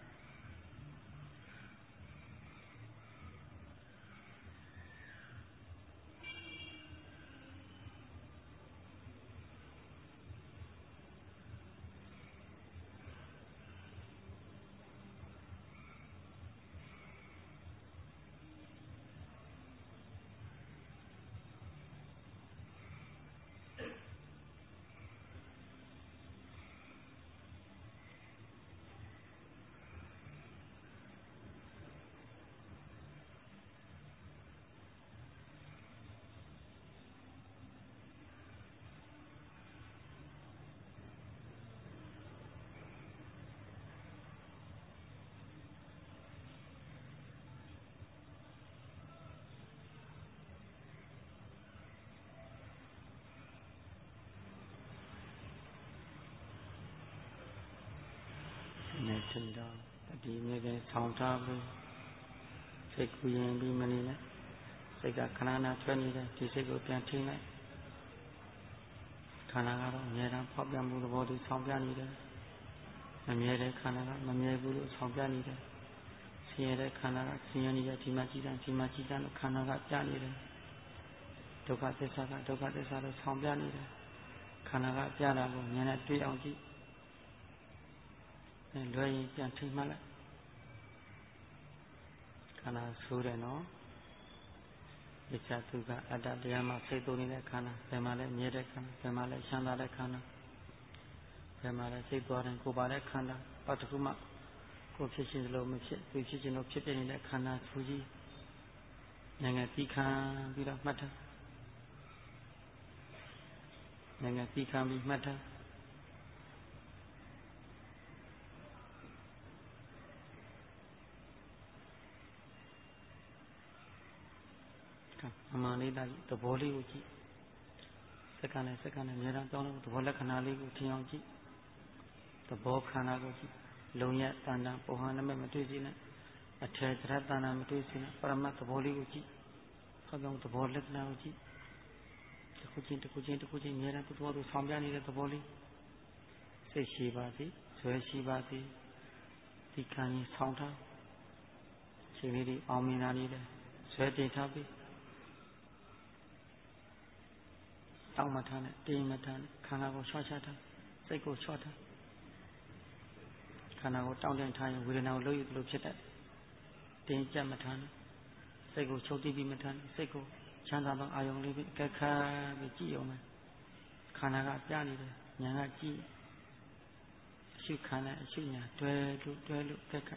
နေထင်တော့ဒီနေ့ကဆောင်းထားပြီးစိတ်ကူးရင်ပြီးမနေနဲ့စိတ်ကခဏနာထွက်နေတယ်ဒီစိတ်ကိုပြန်ထိလိုက်ခန္ဓာကတော့အမြဲတမ်းဖောက်ပြန်မှုသဘောတူဆောင်းပြနေတယ်မမြဲတဲ့ခန္ဓာကမမြဲဘူးလို့ဆောင်းပြနေတယ်ဆင်းရဲတဲ့ခန္ဓာကဆင်းရဲနေတဲ့ဒီမှာကြည်တံဒီမှာကြည်တံလို့ခန္ဓာကပြနေတယ်ဒုက္ခသစ္စာကဒုက္ခသစ္စာလို့ဆောင်ပြနေတယ်ခန္ဓာကပြတာကိုဉာဏ်နဲ့တွေ့အောင်ကြည့်အဲလွယ်ရင်ပြန်ထိမှတ်လိုက်ခန္ဓာဆိုးတယ်နော်အစ္ဆဒုက္ခအတ္တတရားမှာစိတ်သုံးနေတဲ့ခန္ဓာဘယ်မှာလဲမြဲတဲ့ခန္ဓာဘယ်မှာလဲချမ်းသာတဲ့ခန္ဓာဘယ်မှာလဲစိတ်သွားတယ်ကိုယ်ပါတဲ့ခန္ဓာဘာတစ်ခုမှကိုယ်ဖြစ်ခြင်းလို့မဖြစ်သူဖြစ်ခြင်းလို့ဖြစ်ပြနေတဲ့ခန္ဓာသူကြီးဉာဏ်နဲ့ပြီးခံပြီးတော့မှတ်ထားဉာဏ်နဲ့ပြီးခံပြီးမှတ်ထားအမှန်လေးတာသဘောလေးကိုကြည့်စက္ကန့်နဲ့စက္ကန့်နဲ့အများအားတောင်းလို့သဘောလက္ခဏာလေးကိုထင်အောင်ကြည့်သဘောခန္ဓာကိုကြည့်လုံရတဏ္ဍပုံဟန်နဲ့မတွေ့စေနဲ့အထေသရတဏ္ဍမတွေ့စေနဲ့ပရမတ်သဘောလေးကိုကြည့်ဟောကောင်သဘောလက္ခဏာကိုကြည့်တစ်ခုချင်းတစ်ခုချင်းတစ်ခုချင်းအများအားသူ့တော်သူဆောင်ပြနေတဲ့သဘောလေးစိတ်ရှိပါစေဇွဲရှိပါစေဒီကံကြီးဆောင်ထားချိန်လေးဒီအောင်မြင်တာလေးလေဇွဲတင်ထားပြီးတောင်းမထားနဲ့တင်းမထားနဲ့ခန္ဓာကိုချွတ်ချထားစိတ်ကိုချွတ်ထားခန္ဓာကိုတောင်းတင်ထားရင်ဝေဒနာကိုလှုပ်ယူလို့ဖြစ်တတ်တင်းကြပ်မထားနဲ့စိတ်ကိုချုပ်တည်ပြီးမထားနဲ့စိတ်ကိုချမ်းသာသောအာယုံလေးပဲကက်ခါပြီးကြည့်အောင်မယ်ခန္ဓာကပြနေတယ်ဉာဏ်ကကြည့်အရှုခန္ဓာအရှုဉာဏ်တွဲလို့တွဲလို့ကက်ခါ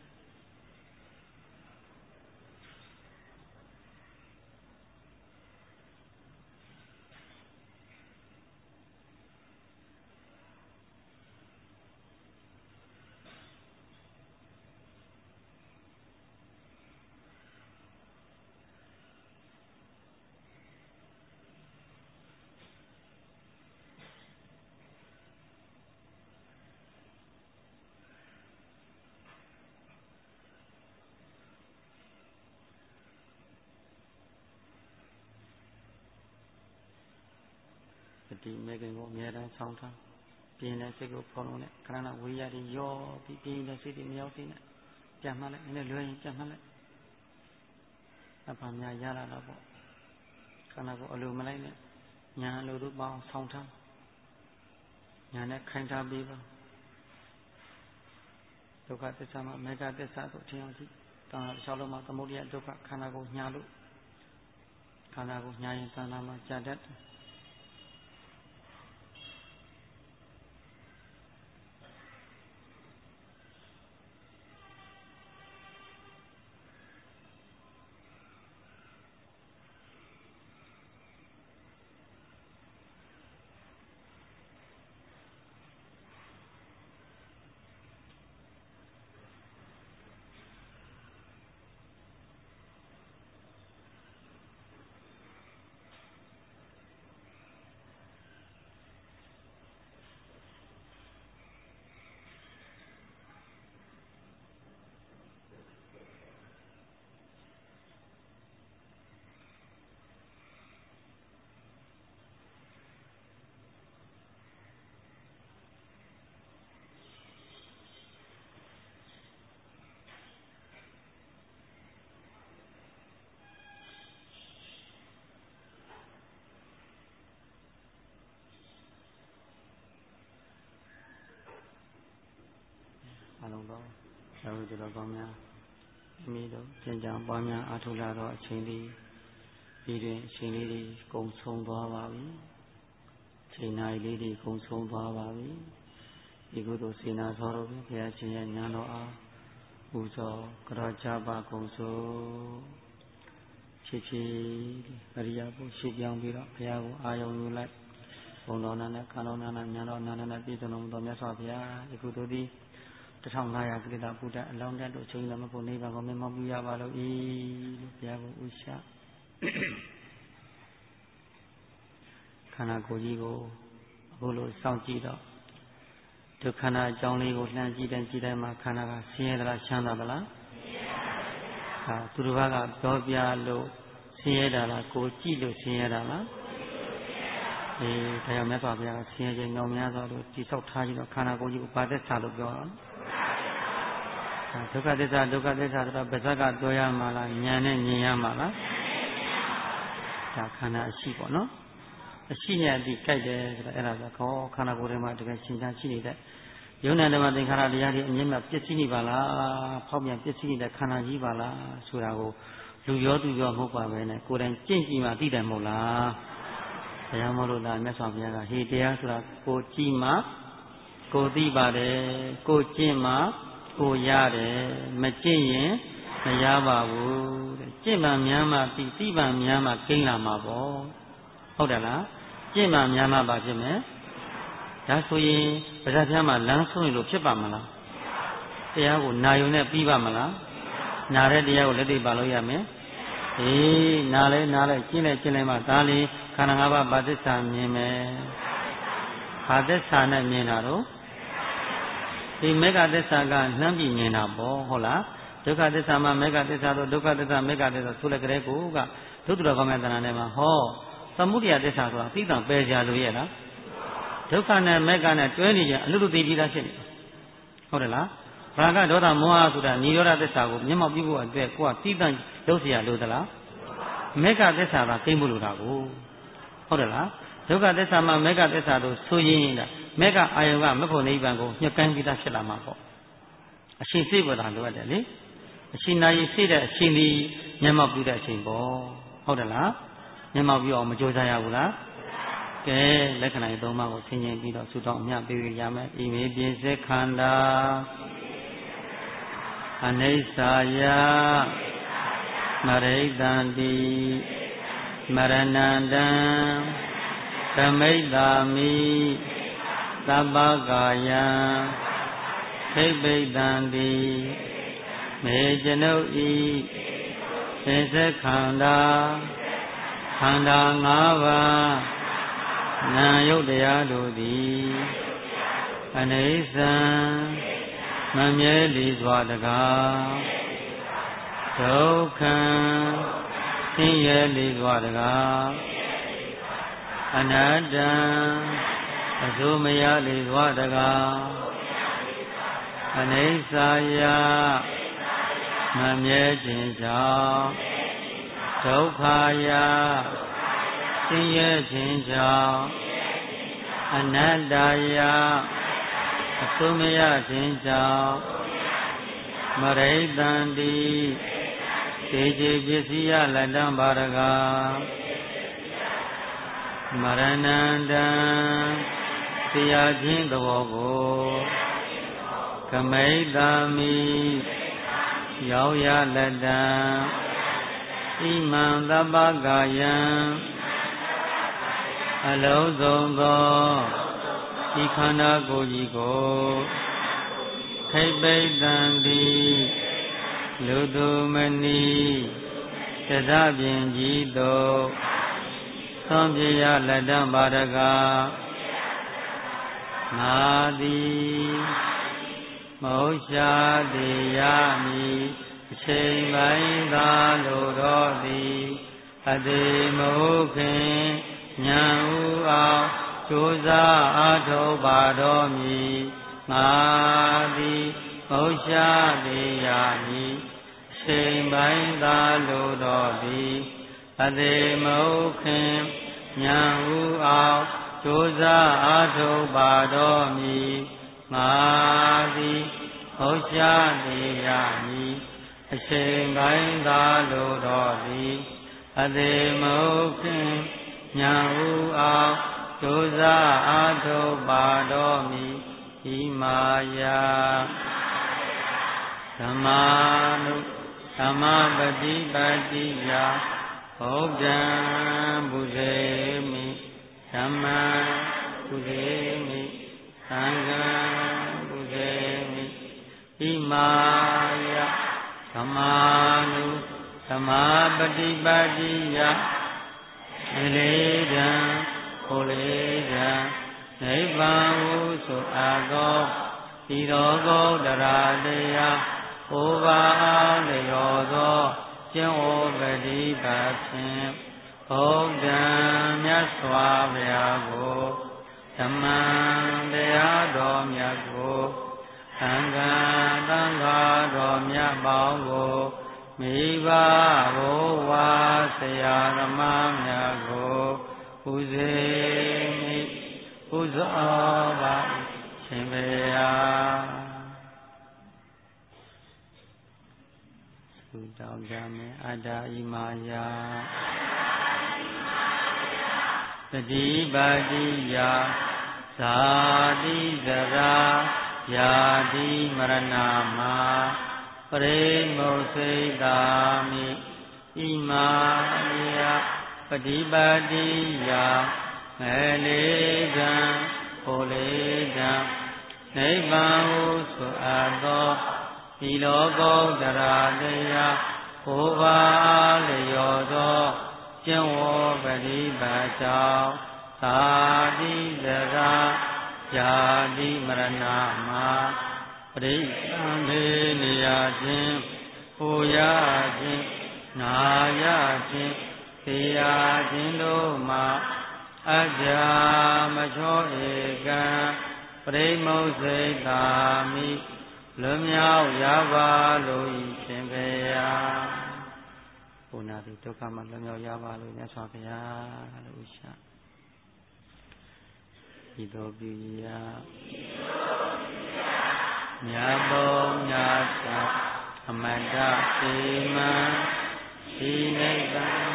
ဒီမေခင်ကိုအများအားဆောင်းထားပြင်းတဲ့စိတ်ကိုဖော်လို့နဲ့ခန္ဓာဝိရည်ရောပြီးပြင်းတဲ့စိတ်တွေမရောက်သေးနဲ့ပြန်မှတ်လိုက်နည်းနည်းလွယ်ရင်ပြန်မှတ်လိုက်အပ္ပများရလာတော့ပေါ့ခန္ဓာကိုအလိုမလိုက်နဲ့ညာလိုတို့ပေါင်းဆောင်းထားညာနဲ့ခိုင်ထားပြီးပါဒုက္ခသစ္စာမှာမေဃသစ္စာကိုထင်အောင်ကြည့်တောင်းတာတစ်လျှောက်လုံးမှာသမုဒယဒုက္ခခန္ဓာကိုညာလို့ခန္ဓာကိုညာရင်ခန္ဓာမှာကြာတတ်တယ်အလုံးစုံသာဝတ္တတော်ကောင်းများမိမိတို့သင်္ကြန်ပွားများအားထုတ်လာတော့အချိန်လေးပြီးတွင်အချိန်လေးတွေကုန်ဆုံးသွားပါပြီအချိန်နာရီလေးတွေကုန်ဆုံးသွားပါပြီဒီကုသိုလ်စေနာသောတော်ဘုရားရှင်ရဲ့ဉာဏ်တော်အားပူဇော်ကြောကြပါကုန်စို့ဖြစ်ဖြစ်အရိယာဘုရှိပြောင်းပြီးတော့ဘုရားကိုအာယုံယူလိုက်ဘုံတော်နာနဲ့ကာလောနာနဲ့ဉာဏ်တော်နာနဲ့ပြည့်စုံတော်မြတ်စွာဘုရားဒီကုသိုလ်သည်တစ်ထောင်ငါးရာကိလေသာပုဒ္ဒအလောင်းတတ်တို့ချိန်တော်မဖို့နိဗ္ဗာန်ကိုမြတ်မောပြုရပါလို့ဤလို့ဘုရားကိုဥရှခန္ဓာကိုယ်ကြီးကိုအခုလိုစောင့်ကြည့်တော့ဒုက္ခနာအကြောင်းလေးကိုလှမ်းကြည့်တဲ့ကြည့်တိုင်းမှာခန္ဓာကဆင်းရဲသလားချမ်းသာသလားဆင်းရဲပါဗျာသူတစ်ပါးကပြောပြလို့ဆင်းရဲတာလားကိုကြည့်လို့ဆင်းရဲတာလားအေးဒါကြောင့်မြတ်စွာဘုရားဆင်းရဲခြင်းမြောင်များစွာလို့ကြည်ဆောက်ထားခြင်းတော့ခန္ဓာကိုယ်ကြီးကိုပါသက်စာလို့ပြောတာဒုက္ခသစ္စာဒုက္ခသစ္စာဆိုတော့ဗဇက်ကပြောရမှာလားဉာဏ်နဲ့မြင်ရမှာလားဒါခန္ဓာအရှိပေါ့နော်အရှိနဲ့အတိကြိုက်တယ်ဆိုတော့အဲ့ဒါဆိုခေါ်ခန္ဓာကိုယ်ထဲမှာတကယ်ရှင်းချရှိနေတဲ့ယုံနာဓမ္မသင်္ခါရတရားတွေအမြဲတမ်းပစ္စည်းနေပါလားဖောက်ပြန်ပစ္စည်းနေတဲ့ခန္ဓာကြီးပါလားဆိုတာကိုလူရောသူရောမဟုတ်ပါပဲနဲ့ကိုယ်တိုင်ကြင့်ကြည့်မှသိတယ်မဟုတ်လားဘုရားမလို့လားမြတ်စွာဘုရားကဟေတရားဆိုတာကိုကြည့်မှကိုသိပါတယ်ကိုကျင့်မှကိုရတယ်မကျင့်ရင်မရပါဘူးတဲ့ကျင့်မှများမှပြီးသိမှများမှကိန်းလာမှာပေါ့ဟုတ်တယ်လားကျင့်မှများမှပါဖြစ်မယ်ဒါဆိုရင်ဗဇာပြားမှာလမ်းဆုံးလို့ဖြစ်ပါမလားတရားကိုနာယုံနဲ့ပြီးပါမလားနာတဲ့တရားကိုလက်တွေ့ပါလို့ရမယ်အေးနားလဲနားလဲကျင့်လဲကျင့်လဲမှဒါလေးခန္ဓာ၅ပါးဗာသစ္စာမြင်မယ်ဗာသစ္စာနဲ့မြင်တာတော့ဒီမေဃသစ္စာကနှမ်းပြီးမြင်တာပေါ့ဟုတ်လားဒုက္ခသစ္စာမှာမေဃသစ္စာတို့ဒုက္ခသစ္စာမေဃသစ္စာဆိုလည်းကြတဲ့ကိုကဒုက္ခတော်ကောင်းတဲ့တဏှာထဲမှာဟောသမုဒိယသစ္စာဆိုတာသိတံပယ်ကြလို့ရဲ့လားဒုက္ခနဲ့မေဃနဲ့တွဲနေကြအလူလူသိပြီးသားဖြစ်နေဟုတ်တယ်လားဘာကဒေါသမောဟဆိုတာនិရောဓသစ္စာကိုမျက်မှောက်ပြုဖို့အတွက်ကိုကသိတံလုပ်เสียလို့သလားမေဃသစ္စာကသိမ့်ဖို့လိုတာကိုဟုတ်တယ်လားဒုက္ခသစ္စာမှာမေဃသစ္စာတို့ဆိုရင်မေဃအာယုံကမဖို့နိဗ္ဗာန်ကိုညှက်ကမ်းပြီးသားဖြစ်လာမှာပေါ့အရှင်စိတ်ပေါ်တာလိုအပ်တယ်လေအရှင်နာယီစိတ်တဲ့အရှင်ဒီမျက်မှောက်ပြုတဲ့အချိန်ပေါ့ဟုတ်တယ်လားမျက်မှောက်ပြုအောင်မကြိုးစားရဘူးလားကဲလက္ခဏာသုံးပါးကိုဆင်ခြင်ပြီးတော့သုတောင်းအမြပေးရမယ်ဣမေပြစ္ဆေခန္ဓာအနိစ္စယမရိတံတိမရဏံတံသမိတ္တာမိသဗ္ဗကာယံခိဗ္ဗိတံတိမေဇနုဤသစ္စေခန္ဓာခန္ဓာ၅ပါးနာယုတ်တရားတို့သည်အနိစ္စံမမြဲလီစွာတကားဒုက္ခံဆင်းရဲလီစွာတကားအနတ္တံအစိုးမရလီစွာတကားအနိစ္စယမမြဲခြင်းကြောင့်ဒုက္ခယဆင်းရဲခြင်းကြောင့်အနတ္တယအစိုးမရခြင်းကြောင့်မရိတံတိသေချေပစ္စည်းယလက်တံဘာရကမရဏံတံတရားခြင်းသဘောကိုကမိတ္တာမိရောက်ရလက်တံဣမံသဗ္ဗကာယံအလုံးစုံသောဤခန္ဓာကိုယ်ကြီးကိုခိဗ္ဗိတံတိလူသူမနီသဒ္ဒပြင်ကြီးသို့သွန်ပြရလက်တံဘာရကငါသည်မဟုတ်ရှာတိယမိအချိန်ပိုင်းသာလိုတော်သည်အသေးမဟုတ်ခင်ဉာဏ်ဥအောင်ကြိုးစားအားထုတ်ပါတော်မူငါသည်မဟုတ်ရှာတိယမိအချိန်ပိုင်းသာလိုတော်သည်အသေးမဟုတ်ခင်ဉာဏ်ဥအောင်ကြိုးစားအားထုတ်ပါတော်မူငါသည်ဟုတ်ရှာနေရမည်အချိန်တိုင်းသာလိုတော်သည်အသေးမဟုတ်ခင်ညာဟုအောင်ကြိုးစားအားထုတ်ပါတော်မူဤမာယာဓမ္မာနုသမ္မာပฏิပတ်တိယဘုဒ္ဓံဘုဇေမိဓမ္မံဘုဇေမိသံဃံဘုဇေမိဣမာယသမာနုသမာပฏิပတ်တိယအလေးတံဟိုလေးတံနိဗ္ဗာန်ဟုဆိုအပ်သောဤတော်ဂေါတရာတရားဟောပါအားလျော်သောကျင့်ဝတ်ပฏิပတ်ဖြင့်ဘုဒ္ဓံမြတ်စွာဘုရားကိုဓမ္မံတရားတော်မြတ်ကိုသံဃာသံဃာတော်မြတ်ပေါင်းကိုမိဘဘဝစေတရားဓမ္မများကိုပူဇေမိပူဇော်ပါရှင်ဘေယသုတောင်းကြမယ်အတ္တဣမာယတတိပါတိယဇာတိဇရာယာတိမရဏမာပရိမုစိတာမိဣမာယပฏิပါတိယမေလေးကံဟိုလေးကံနိဗ္ဗာန်ဟုဆိုအပ်သောဒီလောကုတ္တရာတရားဟိုပါလျော်သောကျင့်ဝတ်ပฏิပတ်ကြောင့်သာတိဇရာယာတိမရဏမှာပရိသံမေနေရခြင်းဟိုရခြင်းနာရခြင်းသိရခြင်းတို့မှာအကြမချောဧကံပရိမုစိတာမိလွန်မြောက်ရပါလို့ဤရှင်ဘုရားဘုနာတိဒုက္ခမှလွန်မြောက်ရပါလို့မြတ်စွာဘုရားလို့ဥစ္စာဤသို့ပြုရာမြတ်ဘုံမြတ်စွာအမတ္တစေမံဒီနိဗ္ဗာန်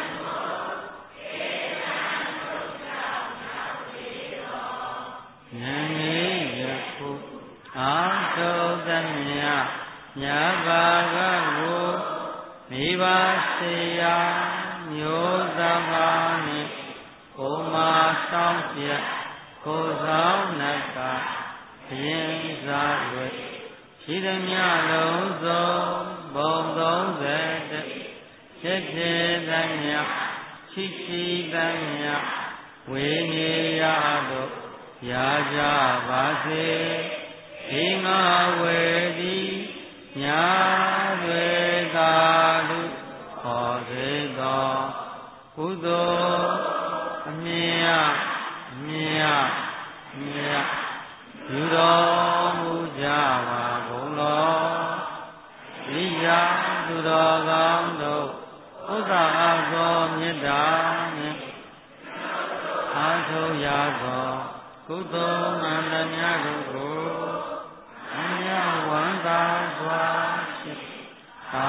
ဉာဏ်လေးယခုအာသုတမြတ်မြတ်ဘာဂကိုမိဘစေယမျိုးစဘာနှင့်ကိုမာဆောင်ပြကိုဆောင်နတ်ကဘုရင်စား၍ရှိသမျှလုံးစုံဘုံသုံးဆယ်ဖြစ်ဖြစ်သမျှရှိရှိသမျှဝိနည်းရတို့ရာကြပါစေဒီငါဝေဒီညာတွေသာလူဟောစေသောကုသိုလ်အမြတ်အမြတ်အမြတ်ယူတော်မူကြပါကုန်လောဒီရာသူတော်ကောင်းတို့ဥစ္စာအသောမေတ္တာနှင့်အာထုရသောကုသိုလ်မှန်သမျှတို့ကိုအမြတ်ဝန္တာစွာဖြင့်သာ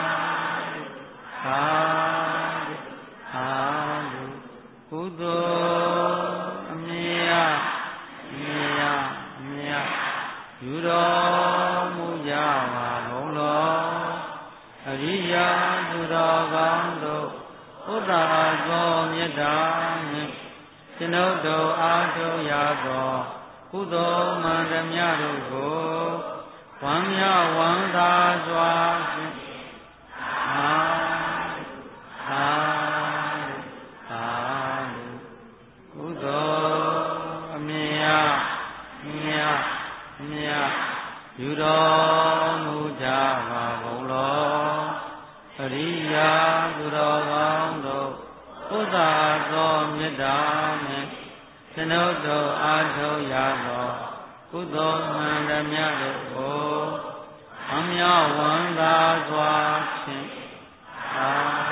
သာသာကုသိုလ်အမြတ်အမြတ်အမြတ်ယူတော်မူကြပါကုန်လောအရိယာသူတော်ကောင်းတို့ဥဒ္ဒါသောမေတ္တာနှင့်ကျွန်ုပ်တို့အားထုတ်ရသောကုသိုလ်မှန်သမျှတို့ကိုဝမ်းမြောက်ဝမ်းသာစွာဖြင့်အာအာအာကုသိုလ်အမြတ်အမြတ်အမြတ်ယူတော်မူကြပါကုန်လောအရိယာသူတော်ကောင်းတို့ဥဒ္ဒါသောမေတ္တာနှင့်ကျွန်ုပ်တို့အားထုတ်ရသောကုသိုလ်မှန်သမျှတို့ကိုအမြတ်ဝန္တာစွာဖြင့်သာ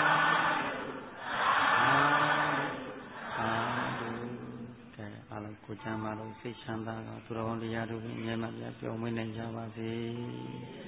သာကဲအားလုံးကိုချမ်းသာလို့စိတ်ချမ်းသာကသူတော်ကောင်းတရားတို့ကိုအမြဲတမ်းပြုံးမွေးနိုင်ကြပါစေ